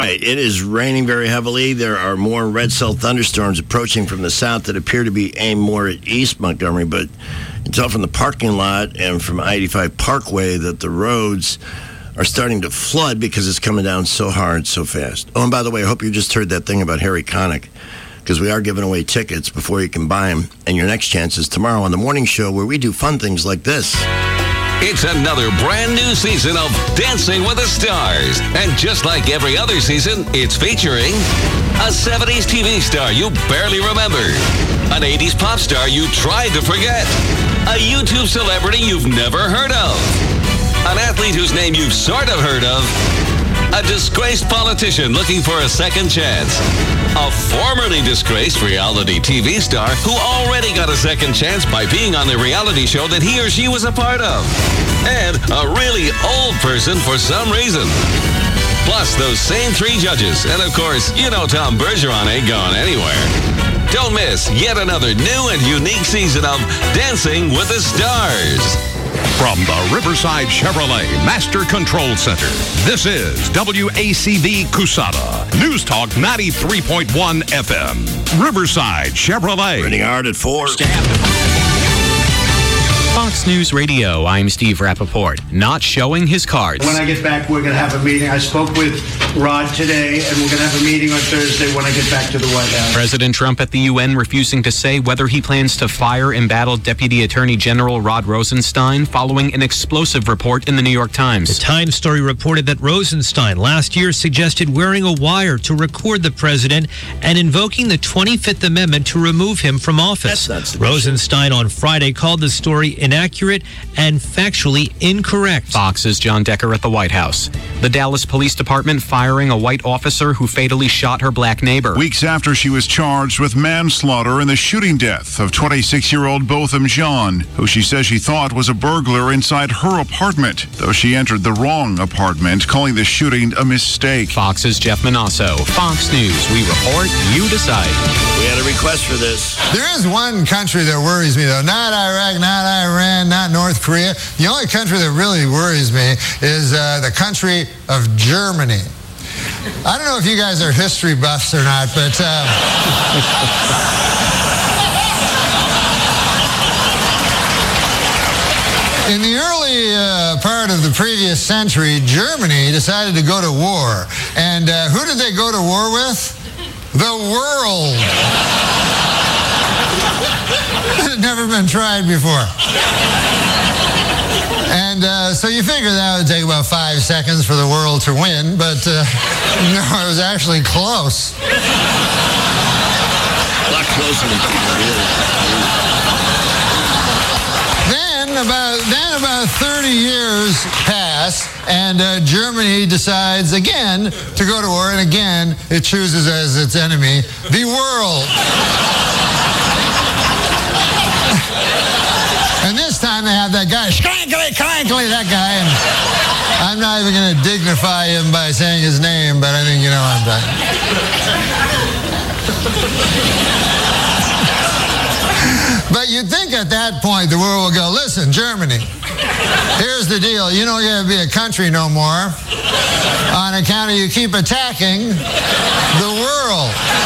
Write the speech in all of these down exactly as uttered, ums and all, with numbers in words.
Right, it is raining very heavily. There are more red cell thunderstorms approaching from the south that appear to be aimed more at East Montgomery, but it's all from the parking lot and from I eighty-five Parkway that the roads are starting to flood because it's coming down so hard, so fast. Oh, and by the way, I hope you just heard that thing about Harry Connick, because we are giving away tickets before you can buy them, and your next chance is tomorrow on the morning show where we do fun things like this. It's another brand new season of Dancing with the Stars. And just like every other season, it's featuring a seventies T V star you barely remember, an eighties pop star you tried to forget, a YouTube celebrity you've never heard of, an athlete whose name you've sort of heard of, a disgraced politician looking for a second chance, a formerly disgraced reality T V star who already got a second chance by being on the reality show that he or she was a part of, and a really old person for some reason. Plus those same three judges, and of course, you know Tom Bergeron ain't going anywhere. Don't miss yet another new and unique season of Dancing with the Stars. From the Riverside Chevrolet Master Control Center, this is W A C V Cusada, News Talk ninety-three point one F M. Riverside Chevrolet. Running hard at four. Fox News Radio, I'm Steve Rappaport. Not showing his cards. When I get back, we're going to have a meeting. I spoke with Rod today, and we're going to have a meeting on Thursday when I get back to the White House. President Trump at the U N refusing to say whether he plans to fire embattled Deputy Attorney General Rod Rosenstein following an explosive report in the New York Times. The Times story reported that Rosenstein last year suggested wearing a wire to record the president and invoking the twenty-fifth Amendment to remove him from office. That's Rosenstein on Friday called the story inaccurate and factually incorrect. Fox's John Decker at the White House. The Dallas Police Department firing a white officer who fatally shot her black neighbor. Weeks after she was charged with manslaughter in the shooting death of twenty-six-year-old Botham Jean, who she says she thought was a burglar inside her apartment, though she entered the wrong apartment, calling the shooting a mistake. Fox's Jeff Manasso. Fox News. We report, you decide. We had a request for this. There is one country that worries me, though. Not Iraq, not Iran, not North Korea. The only country that really worries me is uh, the country of Germany. I don't know if you guys are history buffs or not, but... Uh, in the early uh, part of the previous century, Germany decided to go to war. And uh, who did they go to war with? The world. It had never been tried before. And uh, so you figure that would take about five seconds for the world to win, but uh, no, it was actually close. A lot closer than people realize. Then about, then about thirty years pass, and uh, Germany decides again to go to war, and again it chooses as its enemy the world. And this time they have that guy, Schrankly, Crankly, that guy. And I'm not even going to dignify him by saying his name, but I think you know what I'm talking. But you'd think at that point the world will go, listen, Germany, here's the deal. You don't get to be a country no more on account of you keep attacking the world.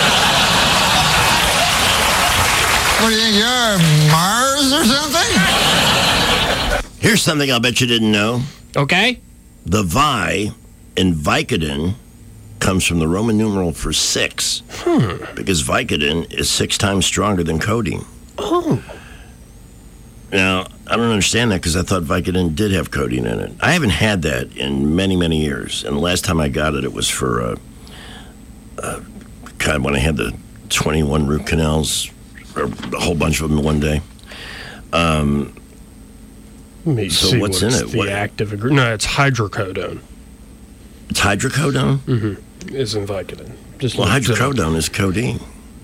What do you think, you're Mars or something? Here's something I'll bet you didn't know. Okay. The Vi in Vicodin comes from the Roman numeral for six. Hmm. Because Vicodin is six times stronger than codeine. Oh. Now, I don't understand that because I thought Vicodin did have codeine in it. I haven't had that in many, many years. And the last time I got it, it was for, uh, uh, God, when I had the twenty-one root canals, or a whole bunch of them in one day. Um, Let me so see what's what in it's it? The What? active ingredient. No, it's hydrocodone. It's hydrocodone? Mm-hmm. It's in Vicodin. Just well, look it up. hydrocodone is codeine.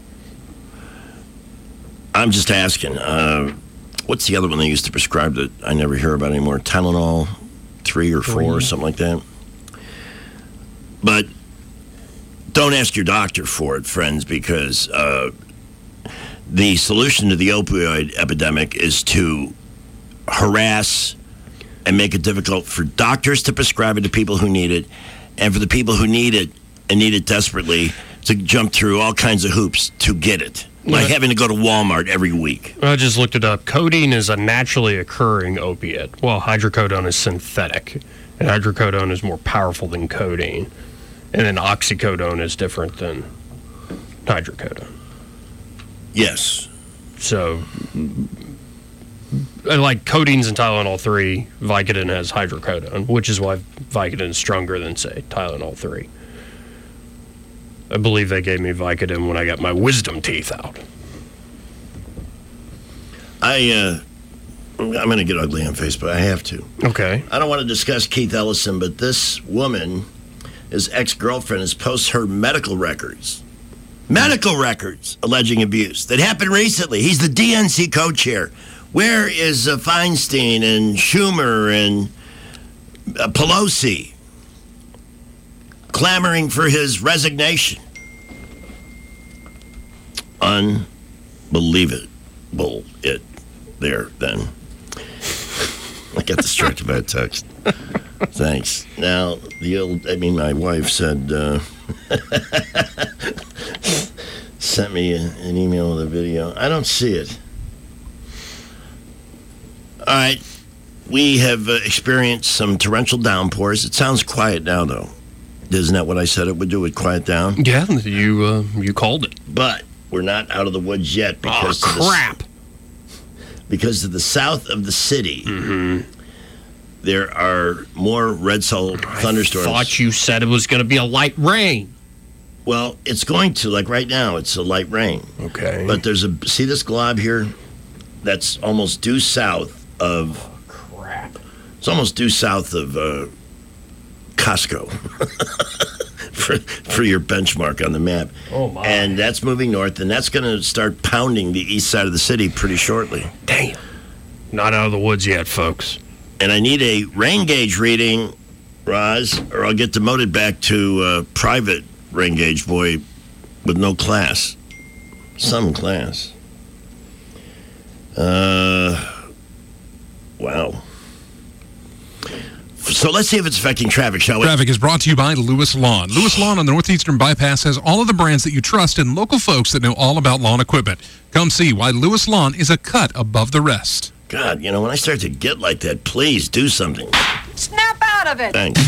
I'm just asking. Uh, what's the other one they used to prescribe that I never hear about anymore? Tylenol three or four or something like that? But don't ask your doctor for it, friends, because uh, the solution to the opioid epidemic is to harass and make it difficult for doctors to prescribe it to people who need it, and for the people who need it and need it desperately to jump through all kinds of hoops to get it. Like having to go to Walmart every week. I just looked it up. Codeine is a naturally occurring opiate, while hydrocodone is synthetic. And hydrocodone is more powerful than codeine. And then oxycodone is different than hydrocodone. Yes. So, like codeine's in Tylenol three, Vicodin has hydrocodone, which is why Vicodin is stronger than, say, Tylenol three. I believe they gave me Vicodin when I got my wisdom teeth out. I, uh, I'm going to get ugly on Facebook. I have to. Okay. I don't want to discuss Keith Ellison, but this woman, his ex-girlfriend, has posted her medical records. Medical records alleging abuse that happened recently. He's the D N C co-chair. Where is uh, Feinstein and Schumer and uh, Pelosi clamoring for his resignation? Unbelievable it there then. I got distracted by a text. Thanks. Now, the old, I mean, my wife said, uh, sent me a, an email with a video. I don't see it. All right. We have uh, experienced some torrential downpours. It sounds quiet now, though. Isn't that what I said it would do? It would quiet down? Yeah, you uh, you called it. But we're not out of the woods yet. Because oh, crap. To the, because to the south of the city, mm-hmm. there are more red cell thunderstorms. I thought you said it was going to be a light rain. Well, it's going to. Like right now, it's a light rain. Okay. But there's a, see this glob here? That's almost due south of, oh, crap. It's almost due south of uh, Costco for, for your benchmark on the map. Oh, my. And that's moving north, and that's going to start pounding the east side of the city pretty shortly. Damn. Not out of the woods yet, folks. And I need a rain gauge reading, Roz, or I'll get demoted back to uh, private rain gauge boy with no class. Some class. Uh, wow. So let's see if it's affecting traffic, shall we? Traffic is brought to you by Lewis Lawn. Lewis Lawn on the Northeastern Bypass has all of the brands that you trust and local folks that know all about lawn equipment. Come see why Lewis Lawn is a cut above the rest. God, you know, when I start to get like that, please do something. Snap out of it. Thanks.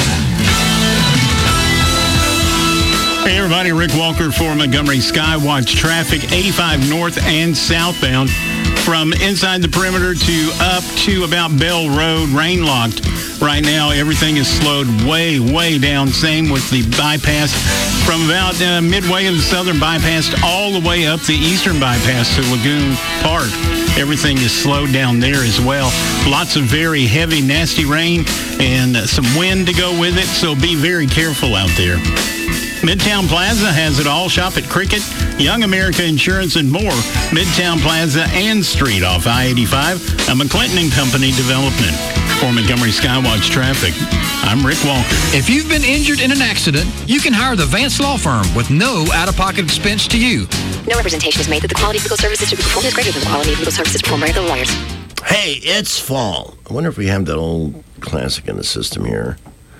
Hey everybody, Rick Walker for Montgomery Skywatch. Traffic eighty-five north and southbound from inside the perimeter to up to about Bell Road, rain locked. Right now, everything is slowed way, way down. Same with the bypass from about uh, midway of the southern bypass all the way up the eastern bypass to Lagoon Park. Everything is slowed down there as well. Lots of very heavy, nasty rain and uh, some wind to go with it, so be very careful out there. Midtown Plaza has it all. Shop at Cricket, Young America Insurance, and more. Midtown Plaza and Street off I eighty-five, a McClinton and Company development. For Montgomery Skywatch Traffic, I'm Rick Walker. If you've been injured in an accident, you can hire the Vance Law Firm with no out-of-pocket expense to you. No representation is made that the quality of legal services to be performed is greater than the quality of legal services performed by other lawyers. Hey, it's fall. I wonder if we have that old classic in the system here.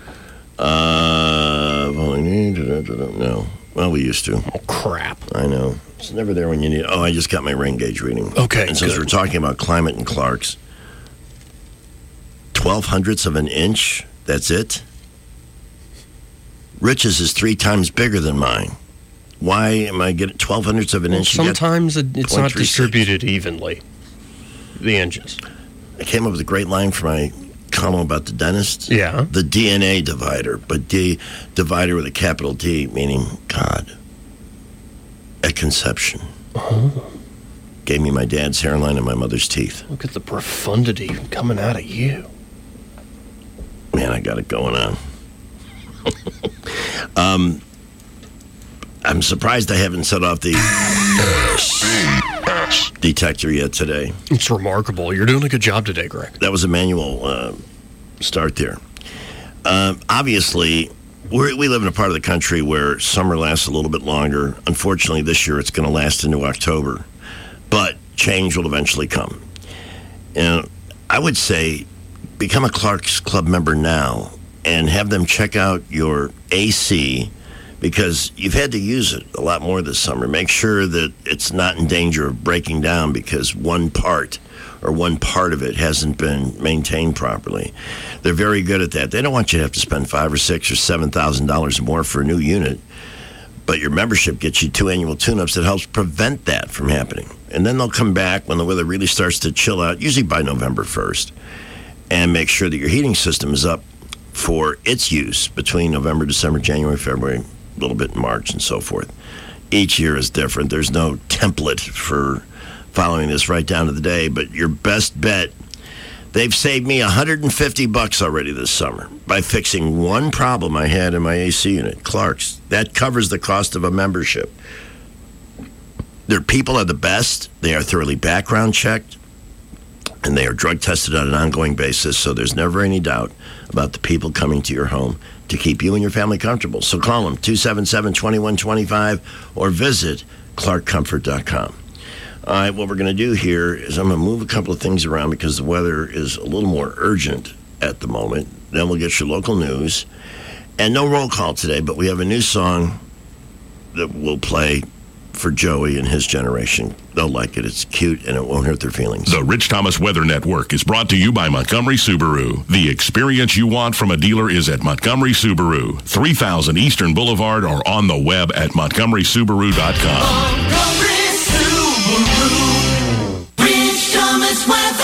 Uh, no. Well, we used to. Oh, crap. I know. It's never there when you need it. Oh, I just got my rain gauge reading. Okay, And since good. we're talking about climate and Clark's, twelve hundredths of an inch, that's it? Rich's is three times bigger than mine. Why am I getting twelve hundredths of an Well, inch? You get sometimes it, it's not zero point three six. distributed evenly, the inches. I came up with a great line for my column about the dentist. Yeah. The D N A divider, but D divider with a capital D, meaning God. At conception. Oh. Gave me my dad's hairline and my mother's teeth. Look at the profundity coming out of you. Man, I got it going on. um, I'm surprised I haven't set off the detector yet today. It's remarkable. You're doing a good job today, Greg. That was a manual uh, start there. Uh, obviously, we're, we live in a part of the country where summer lasts a little bit longer. Unfortunately, this year it's going to last into October. But change will eventually come. And I would say become a Clark's Club member now and have them check out your A C because you've had to use it a lot more this summer. Make sure that it's not in danger of breaking down because one part or one part of it hasn't been maintained properly. They're very good at that. They don't want you to have to spend five or six or seven thousand dollars more for a new unit, but your membership gets you two annual tune-ups that helps prevent that from happening. And then they'll come back when the weather really starts to chill out, usually by November first, and make sure that your heating system is up for its use between November, December, January, February, a little bit in March, and so forth. Each year is different. There's no template for following this right down to the day, but your best bet, they've saved me one hundred fifty bucks already this summer by fixing one problem I had in my A C unit, Clark's. That covers the cost of a membership. Their people are the best. They are thoroughly background checked, and they are drug tested on an ongoing basis, so there's never any doubt about the people coming to your home to keep you and your family comfortable. So call them, two seven seven, two one two five, or visit clark comfort dot com. All right, what we're going to do here is I'm going to move a couple of things around because the weather is a little more urgent at the moment. Then we'll get your local news. And no roll call today, but we have a new song that we'll play for Joey and his generation. They'll like it. It's cute, and it won't hurt their feelings. The Rich Thomas Weather Network is brought to you by Montgomery Subaru. The experience you want from a dealer is at Montgomery Subaru, three thousand Eastern Boulevard, or on the web at montgomery subaru dot com. Montgomery Subaru, Rich Thomas Weather.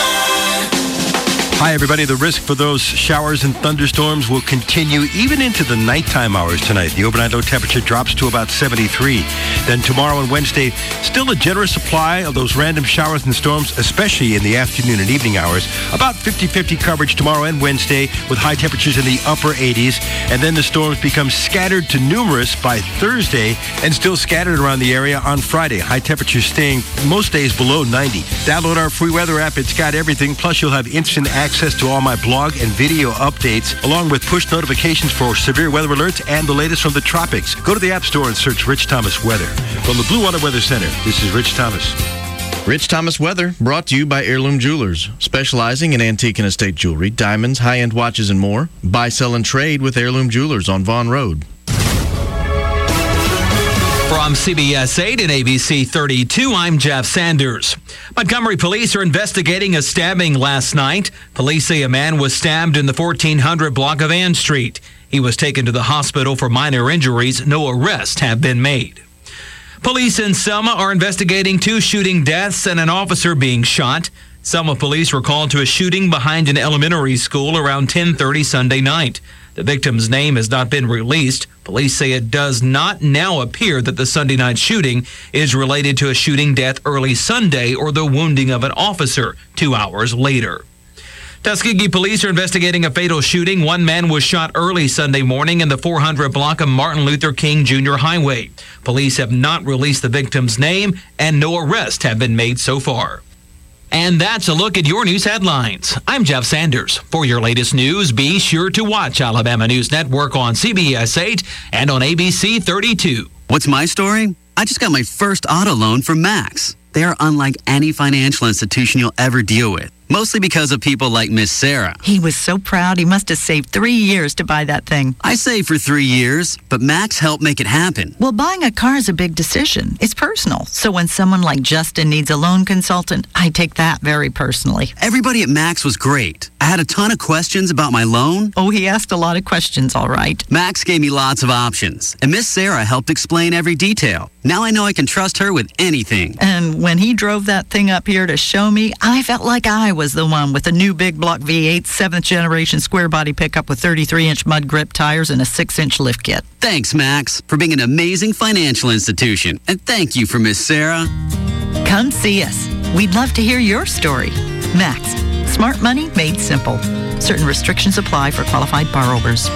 Hi, everybody. The risk for those showers and thunderstorms will continue even into the nighttime hours tonight. The overnight low temperature drops to about seventy-three. Then tomorrow and Wednesday, still a generous supply of those random showers and storms, especially in the afternoon and evening hours. About fifty-fifty coverage tomorrow and Wednesday with high temperatures in the upper eighties. And then the storms become scattered to numerous by Thursday and still scattered around the area on Friday. High temperatures staying most days below ninety. Download our free weather app. It's got everything. Plus, you'll have instant access access to all my blog and video updates, along with push notifications for severe weather alerts and the latest from the tropics. Go to the App Store and search Rich Thomas Weather. From the Blue Water Weather Center, this is Rich Thomas. Rich Thomas Weather, brought to you by Heirloom Jewelers, specializing in antique and estate jewelry, diamonds, high-end watches, and more. Buy, sell, and trade with Heirloom Jewelers on Vaughn Road. From C B S eight and A B C thirty-two, I'm Jeff Sanders. Montgomery police are investigating a stabbing last night. Police say a man was stabbed in the fourteen hundred block of Ann Street. He was taken to the hospital for minor injuries. No arrests have been made. Police in Selma are investigating two shooting deaths and an officer being shot. Selma police were called to a shooting behind an elementary school around ten thirty Sunday night. The victim's name has not been released. Police say it does not now appear that the Sunday night shooting is related to a shooting death early Sunday or the wounding of an officer two hours later. Tuskegee police are investigating a fatal shooting. One man was shot early Sunday morning in the four hundred block of Martin Luther King Junior Highway. Police have not released the victim's name, and no arrests have been made so far. And that's a look at your news headlines. I'm Jeff Sanders. For your latest news, be sure to watch Alabama News Network on C B S eight and on A B C thirty-two. What's my story? I just got my first auto loan from Max. They are unlike any financial institution you'll ever deal with. Mostly because of people like Miss Sarah. He was so proud he must have saved three years to buy that thing. I saved for three years, but Max helped make it happen. Well, buying a car is a big decision. It's personal. So when someone like Justin needs a loan consultant, I take that very personally. Everybody at Max was great. I had a ton of questions about my loan. Oh, he asked a lot of questions, all right. Max gave me lots of options, and Miss Sarah helped explain every detail. Now I know I can trust her with anything. And when he drove that thing up here to show me, I felt like I was the one with a new big block V eight, seventh generation square body pickup with thirty-three inch mud grip tires and a six inch lift kit. Thanks, Max, for being an amazing financial institution. And thank you for Miss Sarah. Come see us. We'd love to hear your story. Max, smart money made simple. Certain restrictions apply for qualified borrowers.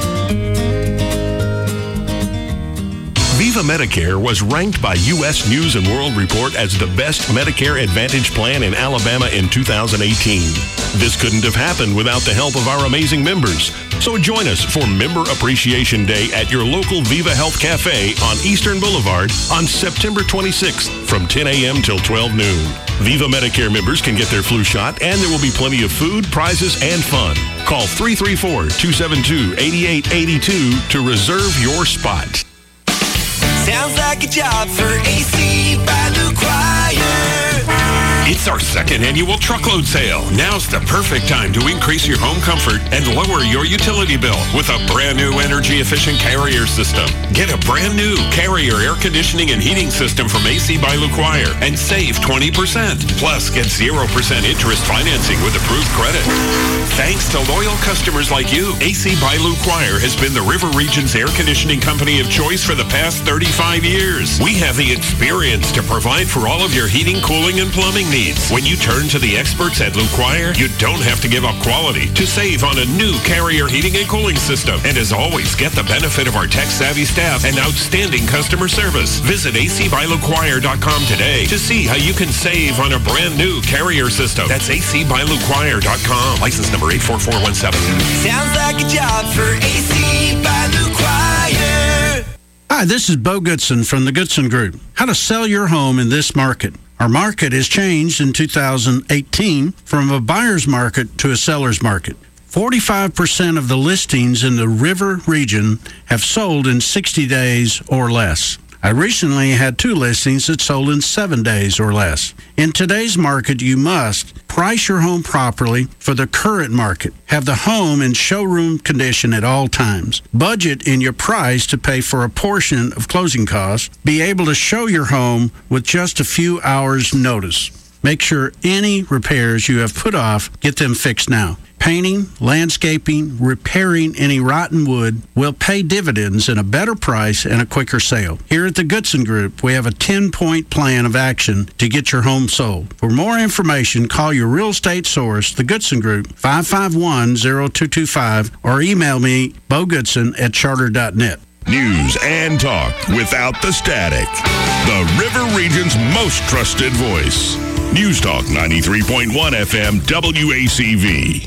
Viva Medicare was ranked by U S News and World Report as the best Medicare Advantage plan in Alabama in two thousand eighteen. This couldn't have happened without the help of our amazing members. So join us for Member Appreciation Day at your local Viva Health Cafe on Eastern Boulevard on September twenty-sixth from ten a.m. till twelve noon. Viva Medicare members can get their flu shot, and there will be plenty of food, prizes, and fun. Call three three four, two seven two, eight eight eight two to reserve your spot. Sounds like a job for A C by LuQuire. It's our second annual truckload sale. Now's the perfect time to increase your home comfort and lower your utility bill with a brand new energy-efficient Carrier system. Get a brand new Carrier air conditioning and heating system from A C by LuQuire and save twenty percent. Plus, get zero percent interest financing with approved credit. Thanks to loyal customers like you, A C by LuQuire has been the River Region's air conditioning company of choice for the past thirty-five years. We have the experience to provide for all of your heating, cooling, and plumbing needs. When you turn to the experts at LuQuire, you don't have to give up quality to save on a new Carrier heating and cooling system. And as always, get the benefit of our tech-savvy staff and outstanding customer service. Visit A C by LuQuire dot com today to see how you can save on a brand new Carrier system. That's A C by LuQuire dot com. License number eight four four one seven. Sounds like a job for A C by LuQuire. Hi, this is Bo Goodson from the Goodson Group. How to sell your home in this market. Our market has changed in two thousand eighteen from a buyer's market to a seller's market. forty-five percent of the listings in the River region have sold in sixty days or less. I recently had two listings that sold in seven days or less. In today's market, you must price your home properly for the current market. Have the home in showroom condition at all times. Budget in your price to pay for a portion of closing costs. Be able to show your home with just a few hours' notice. Make sure any repairs you have put off, get them fixed now. Painting, landscaping, repairing any rotten wood will pay dividends in a better price and a quicker sale. Here at the Goodson Group, we have a ten-point plan of action to get your home sold. For more information, call your real estate source, the Goodson Group, five five one, zero two two five, or email me, bogoodson at charter dot net. News and talk without the static. The River Region's most trusted voice. News Talk ninety-three point one F M W A C V.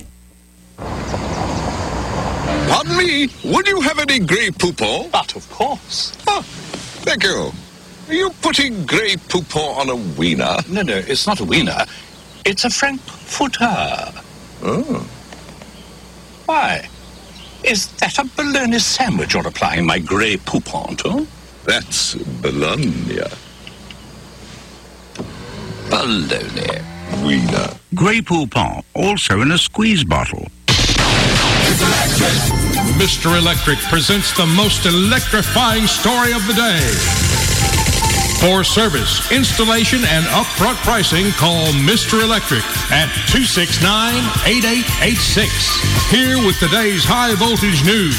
Pardon me, would you have any Grey Poupon? But of course. Ah, thank you. Are you putting Grey Poupon on a wiener? No, no, it's not a wiener. It's a Frankfurter. Oh. Why? Is that a bologna sandwich you're applying my Grey Poupon to? That's bologna. Bologna. Wiener. Grey Poupon, also in a squeeze bottle. Mister Electric presents the most electrifying story of the day. For service, installation, and upfront pricing, call Mister Electric at two six nine, eight eight eight six. Here with today's high voltage news,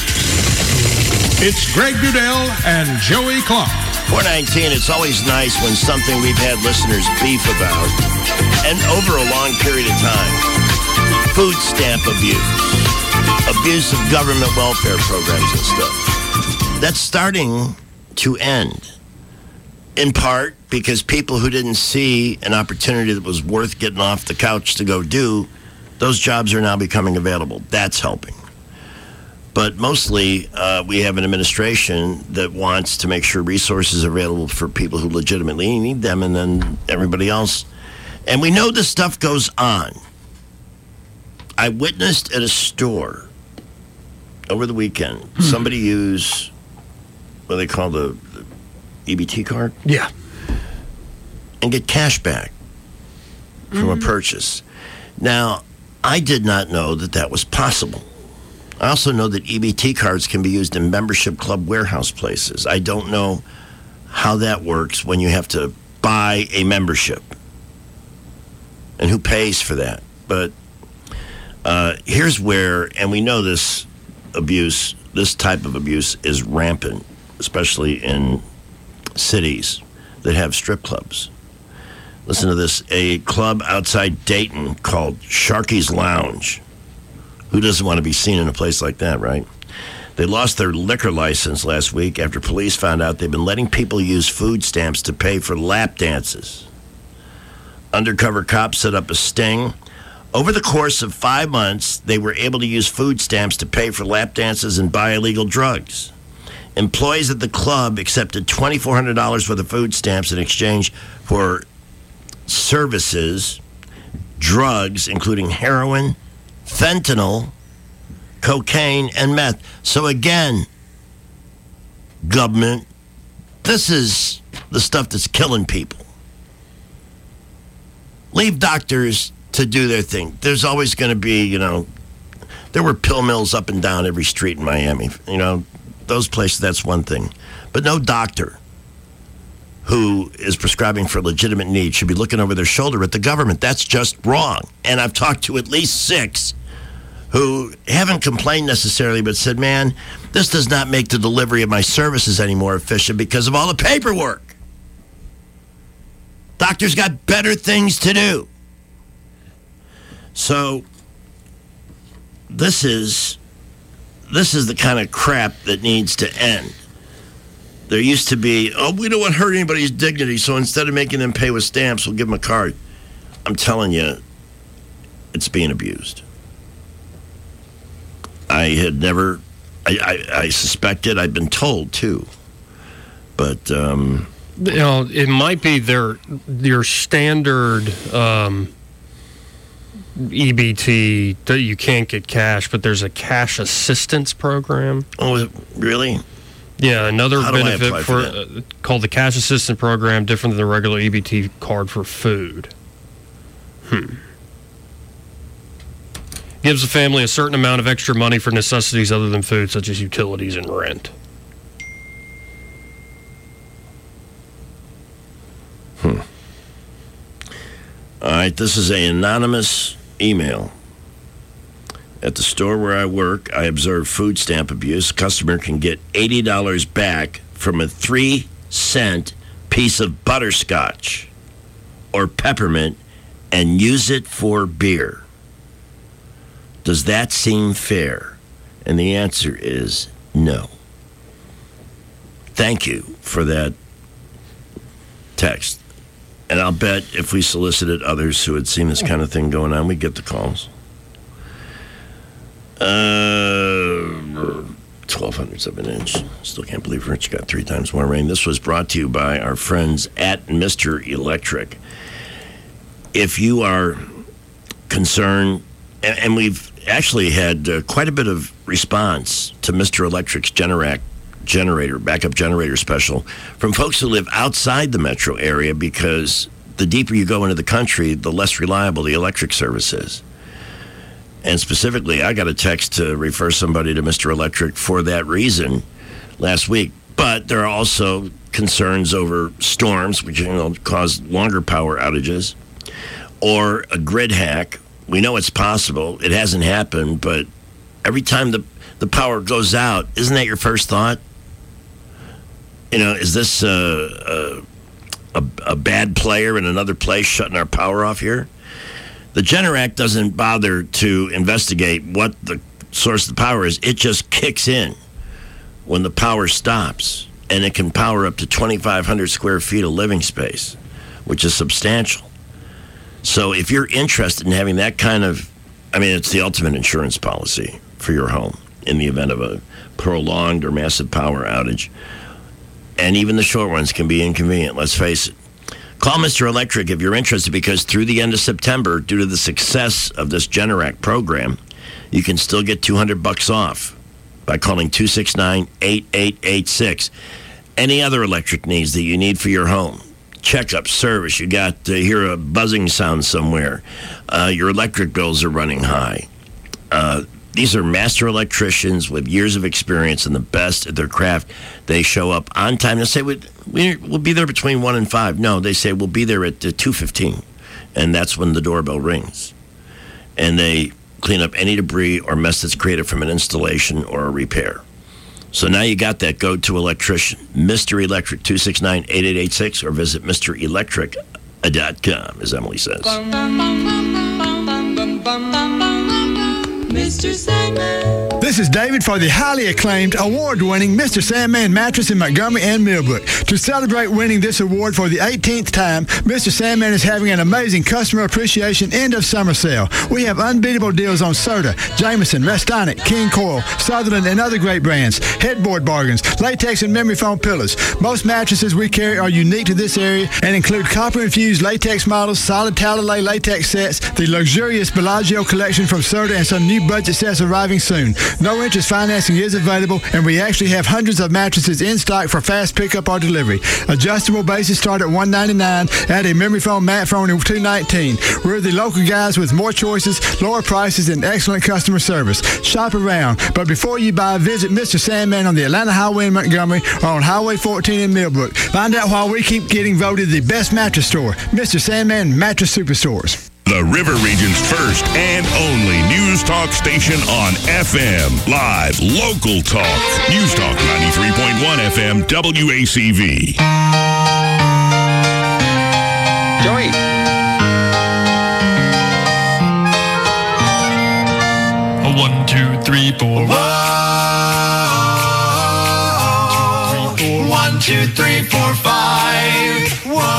it's Greg Dudell and Joey Clark. four nineteen, it's always nice when something we've had listeners beef about, and over a long period of time, food stamp abuse. Abuse of government welfare programs and stuff. That's starting to end. In part because people who didn't see an opportunity that was worth getting off the couch to go do, those jobs are now becoming available. That's helping. But mostly, uh, we have an administration that wants to make sure resources are available for people who legitimately need them, and then everybody else. And we know this stuff goes on. I witnessed at a store over the weekend hmm. somebody use what they call the, the E B T card. Yeah. And get cash back from mm-hmm. a purchase. Now, I did not know that that was possible. I also know that E B T cards can be used in membership club warehouse places. I don't know how that works when you have to buy a membership and who pays for that. But uh, here's where, and we know this abuse, this type of abuse is rampant, especially in cities that have strip clubs. Listen to this. A club outside Dayton called Sharky's Lounge. Who doesn't want to be seen in a place like that, right? They lost their liquor license last week after police found out they've been letting people use food stamps to pay for lap dances. Undercover cops set up a sting. Over the course of five months, they were able to use food stamps to pay for lap dances and buy illegal drugs. Employees at the club accepted two thousand four hundred dollars worth of food stamps in exchange for services, drugs, including heroin, fentanyl, cocaine, and meth. So again, government, this is the stuff that's killing people. Leave doctors to do their thing. There's always going to be, you know, there were pill mills up and down every street in Miami. You know, those places, that's one thing. But no doctor who is prescribing for legitimate needs should be looking over their shoulder at the government. That's just wrong. And I've talked to at least six who haven't complained necessarily, but said, man, this does not make the delivery of my services any more efficient because of all the paperwork. Doctors got better things to do. So this is this is the kind of crap that needs to end. There used to be, oh, we don't want to hurt anybody's dignity, so instead of making them pay with stamps, we'll give them a card. I'm telling you, it's being abused. I had never, I, I, I suspected, I'd been told too. But, um... you know, it might be their, your standard um, E B T that you can't get cash, but there's a cash assistance program. Oh, really? Yeah, another How do I benefit apply for, for that? uh, called the cash assistance program, different than the regular E B T card for food. Hmm. Gives a family a certain amount of extra money for necessities other than food, such as utilities and rent. Hmm. All right, this is an anonymous email. At the store where I work, I observe food stamp abuse. A customer can get eighty dollars back from a three cent piece of butterscotch or peppermint and use it for beer. Does that seem fair? And the answer is no. Thank you for that text. And I'll bet if we solicited others who had seen this kind of thing going on, we'd get the calls. Uh, twelve hundred seven inch. Still can't believe Rich got three times more rain. This was brought to you by our friends at Mister Electric. If you are concerned, and, and we've actually had uh, quite a bit of response to Mister Electric's Generac generator, backup generator special from folks who live outside the metro area, because the deeper you go into the country, the less reliable the electric service is. And specifically, I got a text to refer somebody to Mister Electric for that reason last week. But there are also concerns over storms, which, you know, cause longer power outages, or a grid hack. We know it's possible. It hasn't happened, but every time the, the power goes out, isn't that your first thought? You know, is this a, a, a, a bad player in another place shutting our power off here? The Generac doesn't bother to investigate what the source of the power is. It just kicks in when the power stops, and it can power up to twenty-five hundred square feet of living space, which is substantial. So if you're interested in having that kind of, I mean, it's the ultimate insurance policy for your home in the event of a prolonged or massive power outage. And even the short ones can be inconvenient, let's face it. Call Mister Electric if you're interested, because through the end of September, due to the success of this Generac program, you can still get two hundred bucks off by calling two six nine, eight eight eight six. Any other electric needs that you need for your home, checkup, service, you got to hear a buzzing sound somewhere, uh, your electric bills are running high. Uh, these are master electricians with years of experience and the best at their craft. They show up on time. They say, we, we'll be there between one and five. No, they say, we'll be there at uh, two fifteen. And that's when the doorbell rings. And they clean up any debris or mess that's created from an installation or a repair. So now you got that go-to electrician, Mister Electric, two six nine, eight eight eight six, or visit Mister Electric dot com, as Emily says. Mister Sandman. This is David for the highly acclaimed, award-winning Mister Sandman mattress in Montgomery and Millbrook. To celebrate winning this award for the eighteenth time, Mister Sandman is having an amazing customer appreciation end of summer sale. We have unbeatable deals on Serta, Jameson, Restonic, King Coil, Sutherland, and other great brands. Headboard bargains, latex and memory foam pillows. Most mattresses we carry are unique to this area and include copper-infused latex models, solid Talalay latex sets, the luxurious Bellagio collection from Serta, and some new budget sets arriving soon. No interest financing is available, and we actually have hundreds of mattresses in stock for fast pickup or delivery. Adjustable bases start at one ninety-nine. Add a memory foam mat for only two nineteen. We're the local guys with more choices, lower prices, and excellent customer service. Shop around, but before you buy, visit Mister Sandman on the Atlanta Highway in Montgomery or on Highway fourteen in Millbrook. Find out why we keep getting voted the best mattress store. Mister Sandman Mattress Superstores. The River Region's first and only news talk station on F M. Live, local talk. News Talk ninety-three point one F M, W A C V. Joey. One, two, three, four. Whoa. One, two, three, four, five.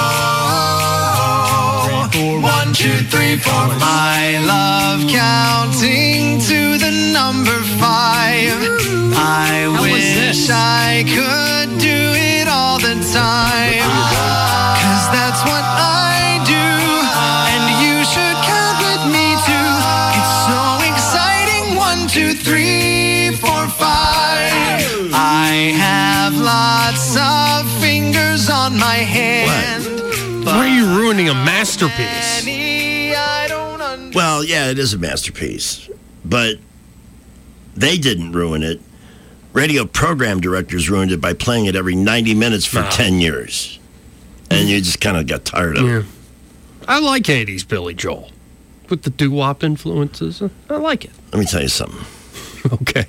Whoa. One, two, three, four. I love counting to the number five. I wish I could do it all the time. Cause that's what I do. And you should count with me too. It's so exciting. One, two, three, four, five. I have lots of fingers on my hand. Why are you ruining a masterpiece? Well, yeah, it is a masterpiece, but they didn't ruin it. Radio program directors ruined it by playing it every ninety minutes for Nah. ten years. And you just kind of got tired of Yeah. it. I like eighties Billy Joel. With the doo-wop influences. I like it. Let me tell you something. Okay.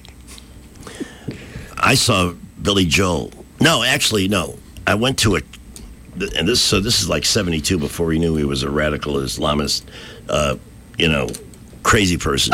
I saw Billy Joel. No, actually, no. I went to a, and this so this is like seventy-two before we knew he was a radical Islamist, uh, you know, crazy person.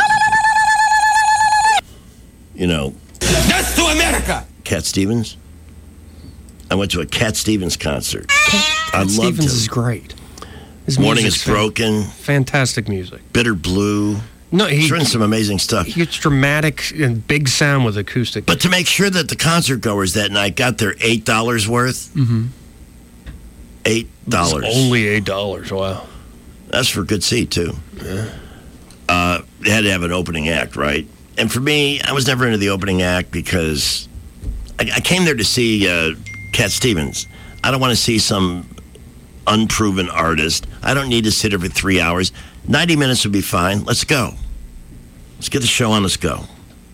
You know. Death to America! Cat Stevens. I went to a Cat Stevens concert. I Cat loved Stevens him. is great. His Morning music's is fan- Broken. Fantastic music. Bitter Blue. No, he- He's written some amazing stuff. He gets dramatic and big sound with acoustic. But to make sure that the concert goers that night got their eight dollars worth, Mm-hmm. eight dollars. Only eight dollars. Wow. That's for a good seat, too. Yeah. Uh, they had to have an opening act, right? And for me, I was never into the opening act because I, I came there to see uh, Cat Stevens. I don't want to see some unproven artist. I don't need to sit there for three hours. ninety minutes would be fine. Let's go. Let's get the show on. Let's go.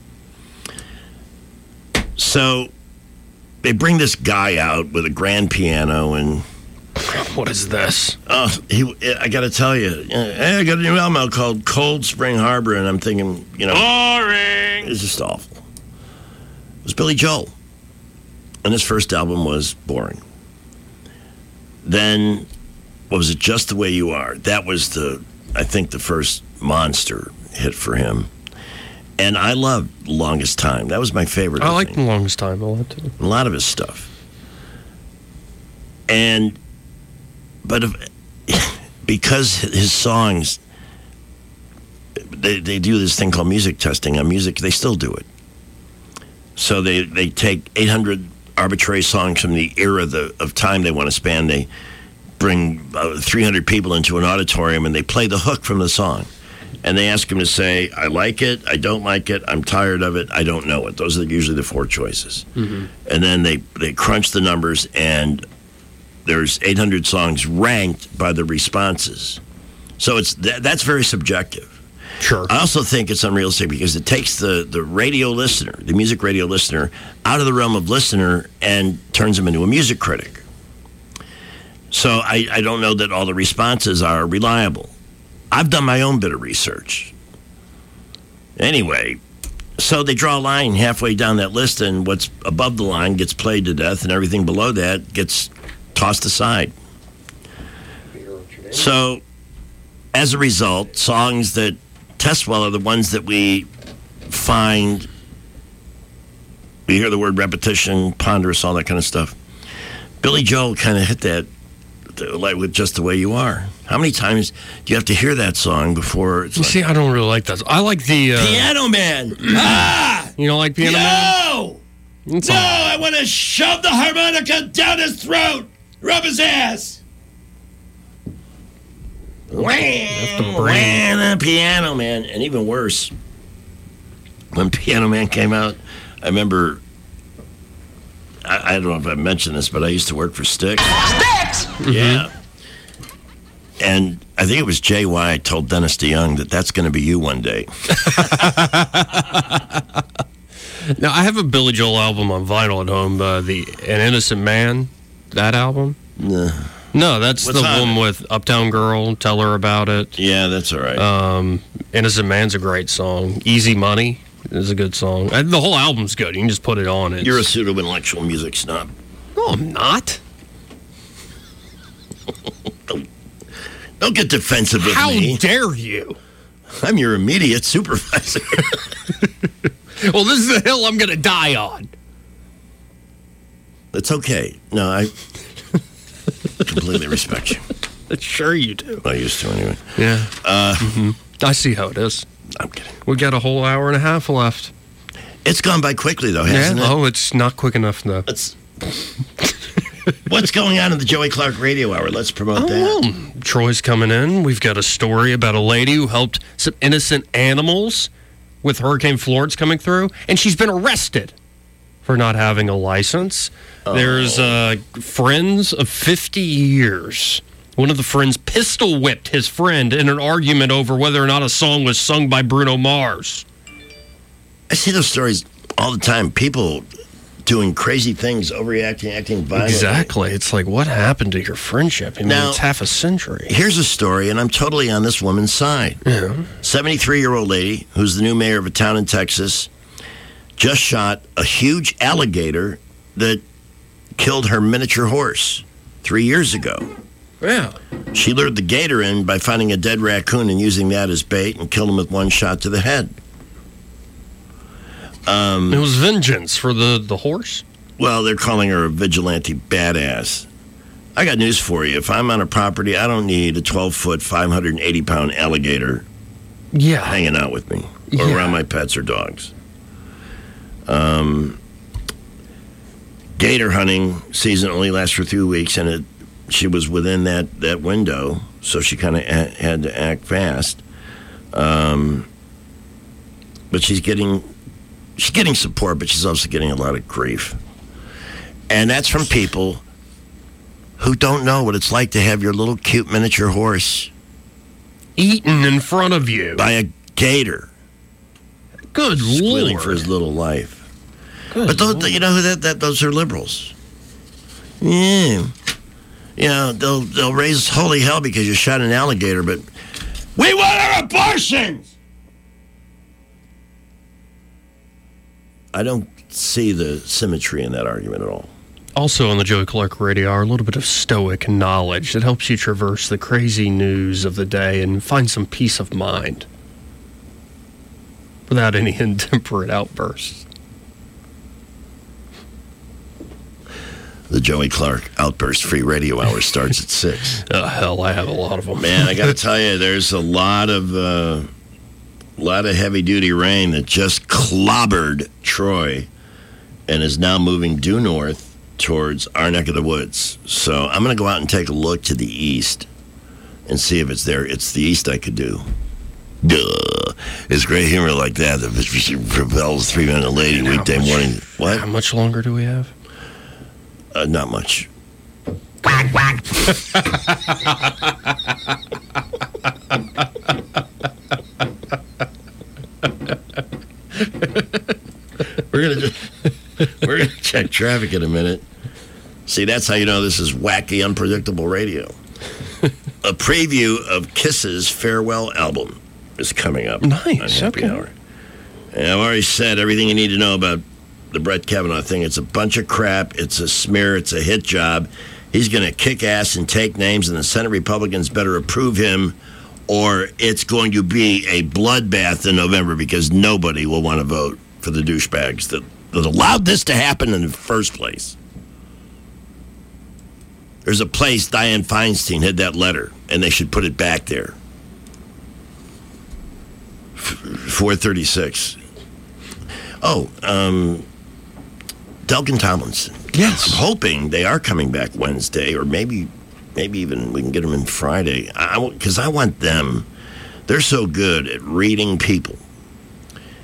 So they bring this guy out with a grand piano and... What is this? Oh, he! I got to tell you, hey, I got a new album out called Cold Spring Harbor, and I'm thinking, you know, boring. It's just awful. It was Billy Joel, and his first album was boring. Then, what was it? Just the Way You Are. That was the, I think, the first monster hit for him. And I loved Longest Time. That was my favorite. I like The Longest Time a lot too. A lot of his stuff. And. But if, because his songs, they, they do this thing called music testing on music. They still do it. So they, they take eight hundred arbitrary songs from the era the, of time they want to span. They bring uh, three hundred people into an auditorium and they play the hook from the song. And they ask them to say, I like it, I don't like it, I'm tired of it, I don't know it. Those are usually the four choices. Mm-hmm. And then they, they crunch the numbers and there's eight hundred songs ranked by the responses. So it's th- that's very subjective. Sure. I also think it's unrealistic because it takes the, the radio listener, the music radio listener, out of the realm of listener and turns them into a music critic. So I, I don't know that all the responses are reliable. I've done my own bit of research. Anyway, so they draw a line halfway down that list, and what's above the line gets played to death, and everything below that gets tossed aside. So, as a result, songs that test well are the ones that we find, we hear the word repetition, ponderous, all that kind of stuff. Billy Joel kind of hit that like with Just the Way You Are. How many times do you have to hear that song before it's You like, see, I don't really like that. I like the... Uh, Piano Man! Ah! You don't like Piano Man? No! It's No, all- I want to shove the harmonica down his throat! Rub his ass! Wham! That's the brain. Wham! Piano Man. And even worse, when Piano Man came out, I remember, I, I don't know if I mentioned this, but I used to work for Styx. Sticks! Yeah. And I think it was J Y told Dennis DeYoung that that's going to be you one day. Now, I have a Billy Joel album on vinyl at home, uh, the An Innocent Man, that album. No, no that's What's the on one it? with Uptown Girl, Tell Her About It. Yeah, that's all right. Um, Innocent Man's a great song. Easy Money is a good song. Uh, The whole album's good. You can just put it on. It's... You're a pseudo-intellectual music snob. No, I'm not. don't, don't get defensive with How me. How dare you? I'm your immediate supervisor. Well, this is the hill I'm going to die on. It's okay. No, I completely respect you. Sure you do. I used to anyway. Yeah. Uh, mm-hmm. I see how it is. I'm kidding. We got a whole hour and a half left. It's gone by quickly, though, hasn't yeah? it? Oh, it's not quick enough, though. It's... What's going on in the Joey Clark Radio Hour? Let's promote oh, that. Well, Troy's coming in. We've got a story about a lady who helped some innocent animals with Hurricane Florence coming through, and she's been arrested for not having a license. Oh. There's uh, friends of fifty years. One of the friends pistol whipped his friend in an argument over whether or not a song was sung by Bruno Mars. I see those stories all the time. People doing crazy things, overreacting, acting violently. Exactly. It's like, what happened to your friendship? I mean, now, it's half a century. Here's a story, and I'm totally on this woman's side. Yeah. seventy-three-year-old lady who's the new mayor of a town in Texas just shot a huge alligator that killed her miniature horse three years ago. Yeah. She lured the gator in by finding a dead raccoon and using that as bait and killed him with one shot to the head. Um, it was vengeance for the, the horse? Well, they're calling her a vigilante badass. I got news for you. If I'm on a property, I don't need a twelve-foot, five hundred eighty pound alligator yeah. hanging out with me or yeah. around my pets or dogs. Um, gator hunting season only lasts for three weeks, and it, she was within that, that window, so she kind of a- had to act fast. Um, but she's getting... She's getting support, but she's also getting a lot of grief. And that's from people who don't know what it's like to have your little cute miniature horse eaten in front of you by a gator. Good squealing Lord. for his little life. Good but those, Lord. you know who that, that those are liberals. Yeah. You know, they'll they'll raise holy hell because you shot an alligator, but we want our abortions. I don't see the symmetry in that argument at all. Also on the Joey Clark Radio Hour, a little bit of stoic knowledge that helps you traverse the crazy news of the day and find some peace of mind without any intemperate outbursts. The Joey Clark Outburst Free Radio Hour starts at six. Oh, hell, I have a lot of them. Man, I got to tell you, there's a lot of... Uh, A lot of heavy-duty rain that just clobbered Troy and is now moving due north towards our neck of the woods. So I'm going to go out and take a look to the east and see if it's there. It's the east I could do. Duh. It's great humor like that that propels three-minute lady weekday much, morning. What? How much longer do we have? Uh, not much. Quack, quack. We're gonna just, we're gonna check traffic in a minute. See, that's how you know this is wacky, unpredictable radio. A preview of Kiss's farewell album is coming up. Nice. On Happy Okay. Hour. And I've already said everything you need to know about the Brett Kavanaugh thing. It's a bunch of crap. It's a smear. It's a hit job. He's going to kick ass and take names, and the Senate Republicans better approve him, or it's going to be a bloodbath in November because nobody will want to vote for the douchebags that, that allowed this to happen in the first place. There's a place Dianne Feinstein had that letter, and they should put it back there. four thirty-six. Oh, um, Delkin Tomlinson. Yes. I'm hoping they are coming back Wednesday, or maybe maybe even we can get them in Friday. Because I, I, I want them. They're so good at reading people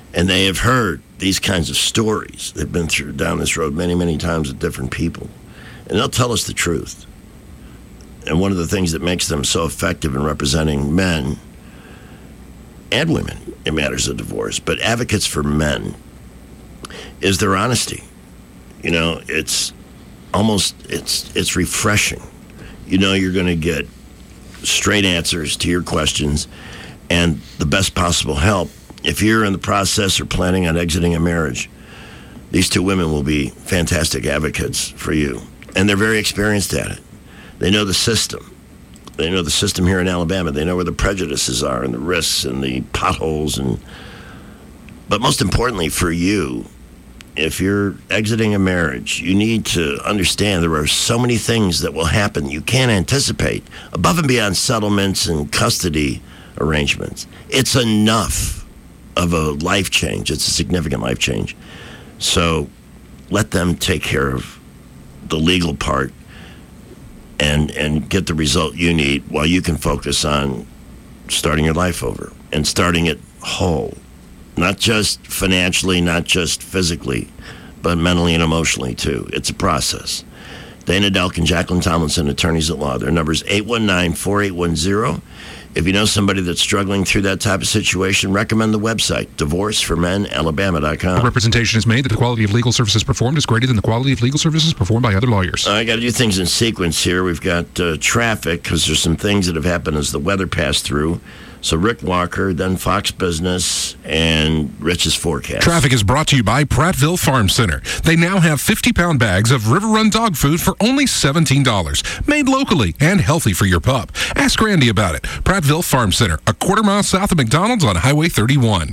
And they have heard these kinds of stories. They've been through down this road many, many times with different people. And they'll tell us the truth. And one of the things that makes them so effective in representing men and women in matters of divorce, but advocates for men, is their honesty. You know, it's almost, it's it's refreshing. You know you're going to get straight answers to your questions and the best possible help. If you're in the process or planning on exiting a marriage, these two women will be fantastic advocates for you. And they're very experienced at it. They know the system. They know the system here in Alabama. They know where the prejudices are and the risks and the potholes. And But most importantly for you, if you're exiting a marriage, you need to understand there are so many things that will happen you can't anticipate above and beyond settlements and custody arrangements. It's enough of a life change. It's a significant life change. So let them take care of the legal part and and get the result you need while you can focus on starting your life over and starting it whole. Not just financially, not just physically, but mentally and emotionally too. It's a process. Dana Delk and Jacqueline Tomlinson, attorneys at law. Their number is eight one nine, four eight one zero. If you know somebody that's struggling through that type of situation, recommend the website, divorce for men alabama dot com. The representation is made that the quality of legal services performed is greater than the quality of legal services performed by other lawyers. I got to do things in sequence here. We've got uh, traffic, because there's some things that have happened as the weather passed through. So Rick Walker, then Fox Business, and Rich's forecast. Traffic is brought to you by Prattville Farm Center. They now have fifty-pound bags of River Run dog food for only seventeen dollars. Made locally and healthy for your pup. Ask Randy about it. Prattville Farm Center, a quarter mile south of McDonald's on Highway thirty-one.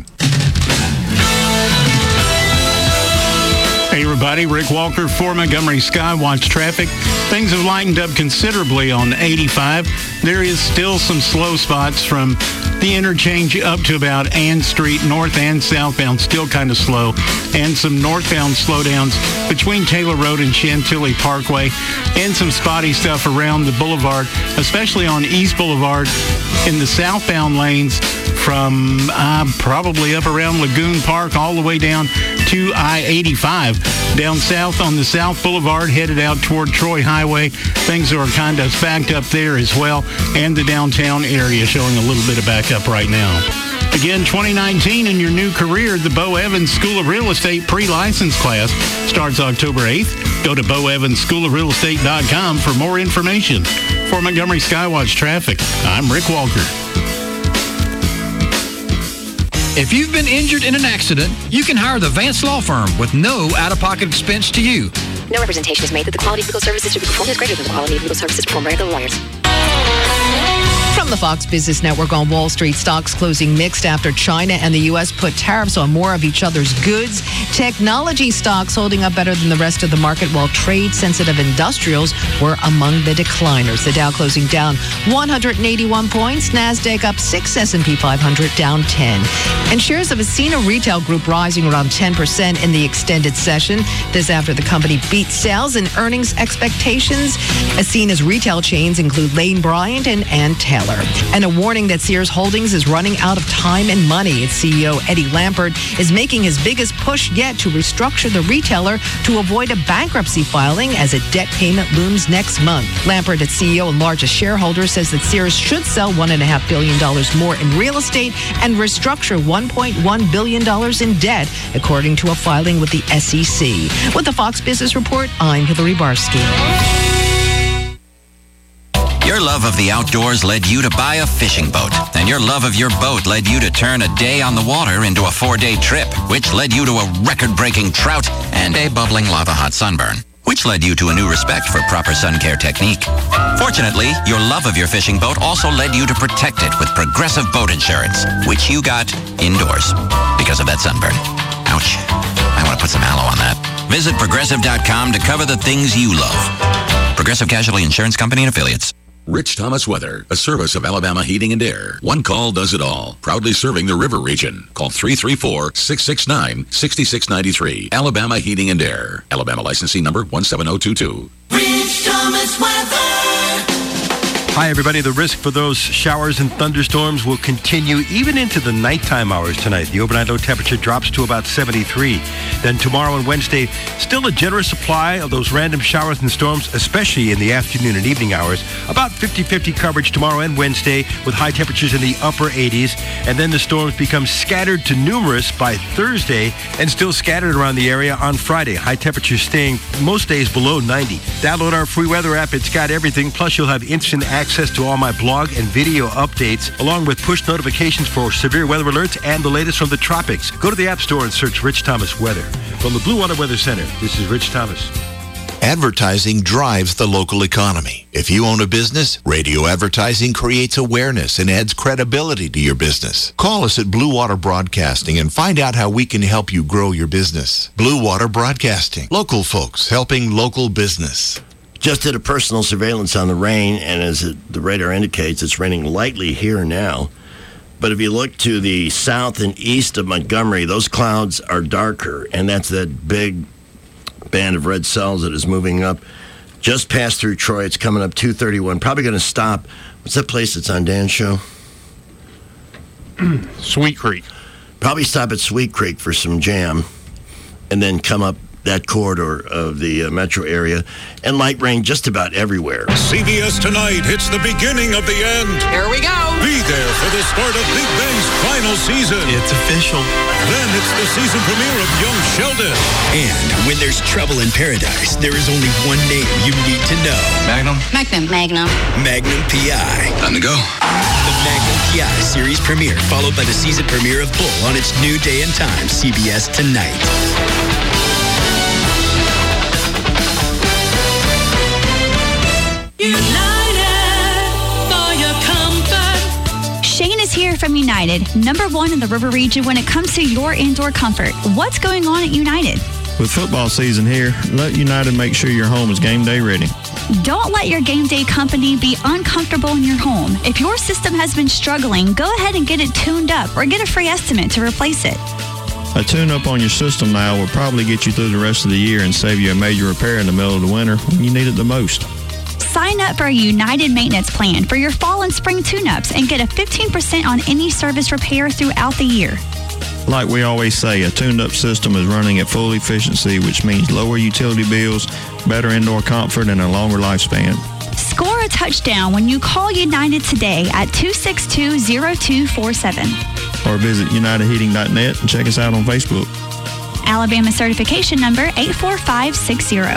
Hey everybody, Rick Walker for Montgomery Skywatch Traffic. Things have lightened up considerably on eighty-five. There is still some slow spots from the interchange up to about Ann Street, north and southbound, still kind of slow, and some northbound slowdowns between Taylor Road and Chantilly Parkway, and some spotty stuff around the boulevard, especially on East Boulevard in the southbound lanes from uh, probably up around Lagoon Park all the way down to I eighty-five. Down south on the South Boulevard, headed out toward Troy Highway, things are kind of backed up there as well, and the downtown area showing a little bit of backup right now. Again, twenty nineteen in your new career, the Bo Evans School of Real Estate pre-license class starts October eighth. Go to bo evans school of real estate dot com for more information. For Montgomery Skywatch Traffic, I'm Rick Walker. If you've been injured in an accident, you can hire the Vance Law Firm with no out-of-pocket expense to you. No representation is made that the quality of legal services to be performed is greater than the quality of legal services performed by other lawyers. From the Fox Business Network on Wall Street, stocks closing mixed after China and the U S put tariffs on more of each other's goods. Technology stocks holding up better than the rest of the market, while trade-sensitive industrials were among the decliners. The Dow closing down one hundred eighty-one points, NASDAQ up six, S and P five hundred down ten. And shares of Ascena Retail Group rising around ten percent in the extended session. This after the company beat sales and earnings expectations. Ascena's retail chains include Lane Bryant and Ann Taylor. And a warning that Sears Holdings is running out of time and money. Its C E O, Eddie Lampert, is making his biggest push yet to restructure the retailer to avoid a bankruptcy filing as a debt payment looms next month. Lampert, its C E O and largest shareholder, says that Sears should sell one point five billion dollars more in real estate and restructure one point one billion dollars in debt, according to a filing with the S E C. With the Fox Business Report, I'm Hillary Barsky. Your love of the outdoors led you to buy a fishing boat, and your love of your boat led you to turn a day on the water into a four-day trip, which led you to a record-breaking trout and a bubbling lava hot sunburn, which led you to a new respect for proper sun care technique. Fortunately, your love of your fishing boat also led you to protect it with Progressive Boat Insurance, which you got indoors because of that sunburn. Ouch. I want to put some aloe on that. Visit progressive dot com to cover the things you love. Progressive Casualty Insurance Company and Affiliates. Rich Thomas Weather, a service of Alabama Heating and Air. One call does it all. Proudly serving the river region. Call three three four, six six nine, six six nine three. Alabama Heating and Air. Alabama licensing number one seven zero two two. Rich Thomas Weather. Hi, everybody. The risk for those showers and thunderstorms will continue even into the nighttime hours tonight. The overnight low temperature drops to about seventy-three. Then tomorrow and Wednesday, still a generous supply of those random showers and storms, especially in the afternoon and evening hours. About fifty-fifty coverage tomorrow and Wednesday with high temperatures in the upper eighties. And then the storms become scattered to numerous by Thursday and still scattered around the area on Friday. High temperatures staying most days below ninety. Download our free weather app. It's got everything. Plus, you'll have instant access to all my blog and video updates, along with push notifications for severe weather alerts and the latest from the tropics. Go to the App Store and search Rich Thomas Weather. From the Blue Water Weather Center, this is Rich Thomas. Advertising drives the local economy. If you own a business, radio advertising creates awareness and adds credibility to your business. Call us at Blue Water Broadcasting and find out how we can help you grow your business. Blue Water Broadcasting. Local folks helping local business. Just did a personal surveillance on the rain, and as it, the radar indicates, it's raining lightly here now. But if you look to the south and east of Montgomery, those clouds are darker, and that's that big band of red cells that is moving up just past through Troy. It's coming up two thirty-one. Probably going to stop. What's that place that's on Dan's show? Sweet Creek. Probably stop at Sweet Creek for some jam and then come up that corridor of the uh, metro area, and light rain just about everywhere. C B S Tonight hits the beginning of the end. Here we go. Be there for the start of Big Bang's final season. It's official. Then it's the season premiere of Young Sheldon. And when there's trouble in paradise, there is only one name you need to know. Magnum. Magnum. Magnum. Magnum P I. Time to go. The Magnum P I series premiere, followed by the season premiere of Bull on its new day and time, C B S Tonight. United for your comfort. Shane is here from United, number one in the River region when it comes to your indoor comfort. What's going on at United? With football season here, let United make sure your home is game day ready. Don't let your game day company be uncomfortable in your home. If your system has been struggling, go ahead and get it tuned up or get a free estimate to replace it. A tune-up on your system now will probably get you through the rest of the year and save you a major repair in the middle of the winter when you need it the most. Sign up for a United maintenance plan for your fall and spring tune-ups and get a fifteen percent on any service repair throughout the year. Like we always say, a tuned-up system is running at full efficiency, which means lower utility bills, better indoor comfort, and a longer lifespan. Score a touchdown when you call United today at two six two, zero two four seven. Or visit united heating dot net and check us out on Facebook. Alabama certification number eight four five six zero.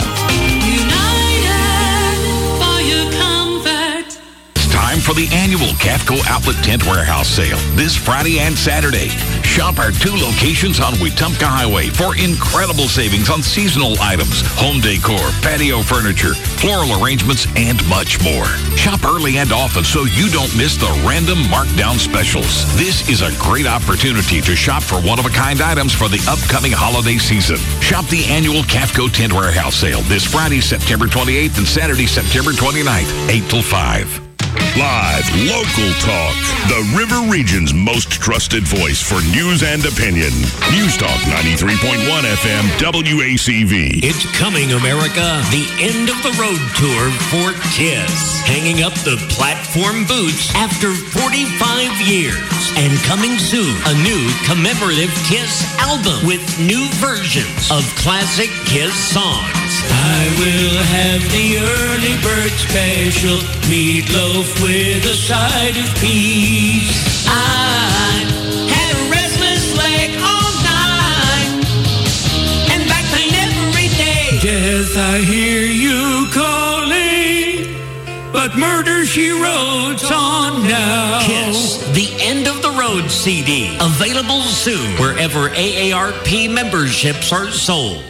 Time for the annual Cafco Outlet Tent Warehouse Sale this Friday and Saturday. Shop our two locations on Wetumpka Highway for incredible savings on seasonal items, home decor, patio furniture, floral arrangements, and much more. Shop early and often so you don't miss the random markdown specials. This is a great opportunity to shop for one-of-a-kind items for the upcoming holiday season. Shop the annual Cafco Tent Warehouse Sale this Friday, September twenty-eighth and Saturday, September twenty-ninth, eight till five. Live, local talk. The River Region's most trusted voice for news and opinion. News Talk ninety-three point one F M W A C V. It's coming, America. The end of the road tour for KISS. Hanging up the platform boots after forty-five years. And coming soon, a new commemorative KISS album with new versions of classic KISS songs. I will have the early bird special meatloaf with a side of peas. I had a restless leg all night and back pain every day. Death, I hear you calling, but murder she wrote's on now. KISS, the End of the Road C D, available soon wherever A A R P memberships are sold.